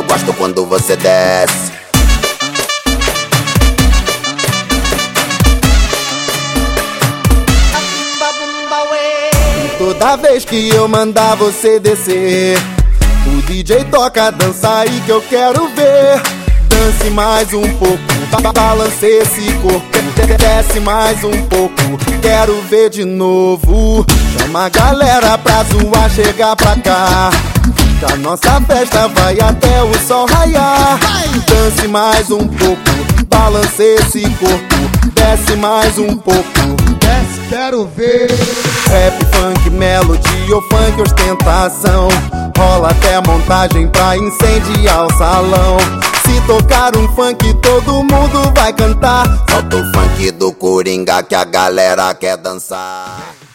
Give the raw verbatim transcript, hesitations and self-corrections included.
gosto quando você desce. Toda vez que eu mandar você descer, o D J toca, dança aí que eu quero ver. Dance mais um pouco, balance esse corpo, desce mais um pouco, quero ver de novo. Chama a galera pra zoar, chegar pra cá, que a nossa festa vai até o sol raiar. Dance mais um pouco, balance esse corpo, desce mais um pouco, desce, quero ver. Rap, funk, melodia ou funk ostentação, rola até montagem pra incendiar o salão. Se tocar um funk todo mundo vai cantar, solta o funk do Coringa que a galera quer dançar.